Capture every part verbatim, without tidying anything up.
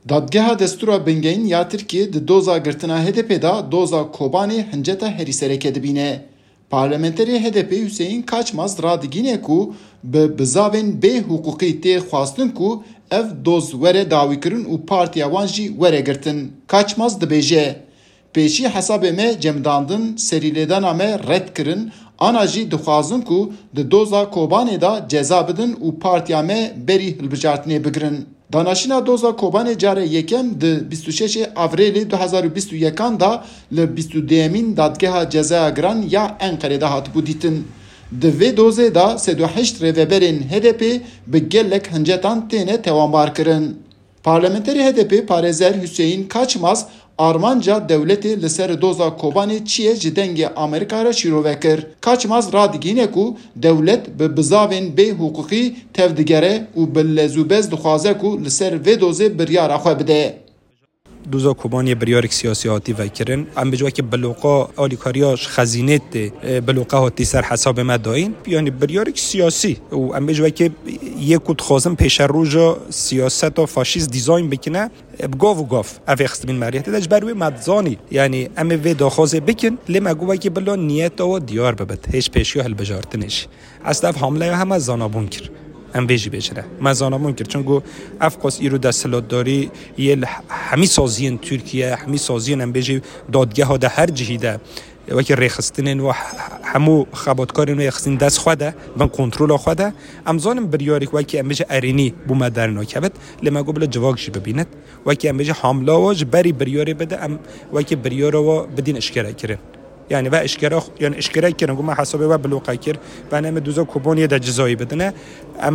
Dadgeha Destura Bingên ya Tirkiye di doza girtina H D P da doza Kobanê hinceta herîsereke dibîne. Parlamenterê H D P Hüseyin Kaçmaz radigîne ku bi bizavên bê hukukî tê xwastin ku ev doz were dawîkirin û partiya wan jî were girtin. Kaçmaz dibêje, pêşî hesabê me cemdandin, serîlêdana me red kirin, ana jî dixwazin ku di doza Kobanê da ceza bidin û partiya me berî hilbijartinê bigirin. Danaşina doza Kobanê care yekem di bîst û şeşê Avrêlê du hezar û bîst û yekan da li bîst û dêyemîn dadgeha cezaya giran ya Enqerê'de hatibû dîtin. Di vê dozê da sed û heşt rêveberên H D P bi gelek hincetan têne tewambar kirin. Parlamenterê H D P Parêzer Hüseyin Kaçmaz armanca devletê li ser doza Kobanê çiye ji dengê Amerîka re şîrove kir. Kaçmaz radigîne ku devlet bi bizavên bê hukukî tev digere û bi lezûbez dixwaze ku li ser vê dozê biryara xwe bide. دوزا کوبانی بریارک سیاسی هاتی وکرن ام بجوه که بلوقا آلیکاریاش خزینت بلوقا هاتی سر حساب ما داین یعنی بریارک سیاسی و ام بجوه که یک کود خازم پیش روژا سیاست و فاشیست دیزاین بکنه بگاو و گاف اوه خستمین مریحتی داش بروی مدزانی یعنی ام وی داخوازه بکن لما گوه که بلا نیت و دیار ببد هیچ پیشی هل بجارتنش اصلا حمله همه زانابون کرد ام بیجی بجره مزانمون کرد چون گو افقاس ایرو دستلات داری یه همی سازین ترکیه همی سازین ام بیجی دادگه ها ده هر جهیده وکی ریخستنین و همو خباتکارین و یخستین دست خوده من کنترل خوده امزانم بریاریک وکی ام بیجی ارینی بو مدرنا کبت لما گو بلا جواگشی ببیند وکی ام بیجی حامله واج بری بریاری بده ام وکی بریاره و بدین اشکره کرن یعنی و اشکرا یعنی اشکرا کردن گفتم حسابه و بلوقا کرد و ام دوزا کوبانی د جزایی بدنه ام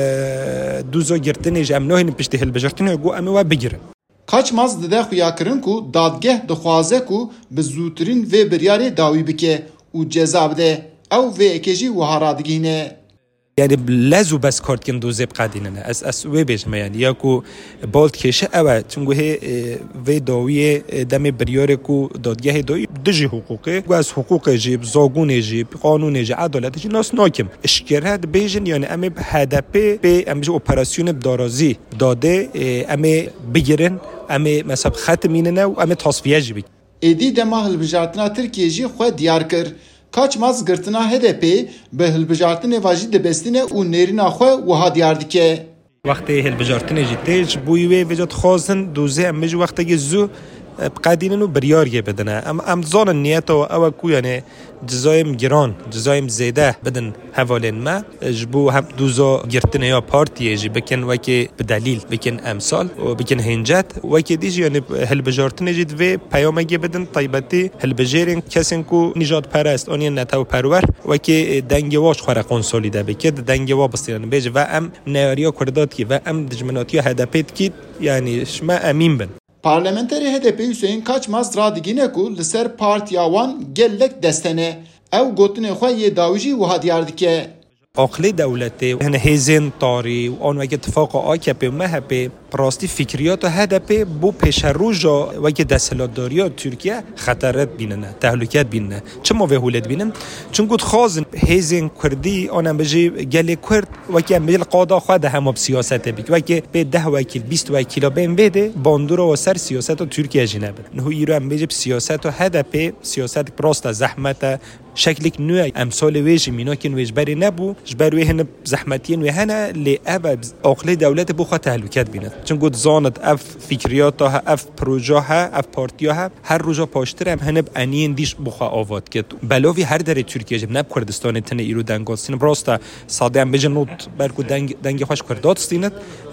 دوزا گرتنیج ام نوهین پشت هل بجرتنه گو ام و بگیرن. Kaçmaz dide xuya kirin ku dadgeh dixwaze ku bi zûtirîn vê biryarê dawî bike û ceza bide ew vê ekê jî wiha radigîne. يعني لازو بس كارت كن دوزي بقاديننا اس اس وي بيج ما يعني ياكو بالت كيشه اوا تشنغو هي في دويه دم بريوركو دادگاه دوي دجي حقوقي واس حقوق جيب زاغون جيب قانون جي عدالت جي ناس ناكم اشكرات بيجن يعني ام هدف بي ام جو اوبراسيون بدارازي داده ام بگيرن ام مثلا ختميننا و ام تصفيه جي ادي دما هلبجاتنا تركيا جي خو ديار كر Kaçmaz girtina H D P bi hilbijartinê vajî dibestîne û nêrîna xwe wiha diyar dike. Wextê hilbijartinê jî tê ji bo wê vêca dixwazin dozê em ji wextekê zû بقادینن و بریاریه بدنه ام ام زان نیت و او کو یعنی جزایم گران جزایم زیاده بدن حوالین ما جبو هم دوزا گرتنه یا پارتیه جی بکن وکی بدلیل بکن امثال و بکن هنجت وکی دیجی یعنی هل بجارتنه جید و پیامگی بدن طیبتی هل بجیرن کسین کو نجات پرست آنی نتاو پرور وکی دنگی واش خوره قنصلی ده بکد دنگی وا بستیرن بیج و ام نیاریا کردات کی و ام دجمناتی هدپیت کی یعنی شما امین بن. Parlamenterê H D P Hüseyin Kaçmaz radigîne ku li ser partiya wan gelek destene ew gotinê xwe yê dawî jî wiha diyar dike. عقل دولتی و هزین طاری و آن وقت اتفاق آکپ و مهپ راستی فکریات و هدف بو پیش روزا وقت دسته‌داری ترکیه خطرات بیننه تهلکت بیننه چه ما وهولت بینم چون گفت خازن هزین کردی آنم بجی گله کرد وقت میل قادا خود هم سیاست بیک وقت به ده وکیل بیست وکیل بین بده باندور و سر سیاست ترکیه جنب نه ایرو هم بجی سیاست و هدف سیاست راست زحمت شکلی نوع امثال ویج مینا که ویج بری نبود جبروی هن زحمتین و هن لی اب عقل دولت بو خاطر تهلکت بینه چون گفت زانت اف فکریات ها اف پروژه ها اف پارتیا ها هر روزا پاشتر هم هنب انین دیش بخوا آواد کرد بلاوی هر در ترکیه جب نب کردستان تن ایرو دنگاستین براستا ساده هم بجن نوت برکو دنگ دنگ خوش کردات استینت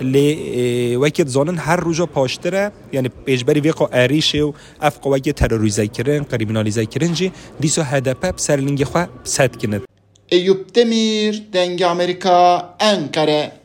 لی وقت زانن هر روزا پاشتره یعنی اجباری وقا عریشه و اف قوای تروریزه کردن کریمینالیزه کردن جی دیسو هدف سرلنگی خو سد کند. Eyüp Demir, Denge Amerika, Ankara.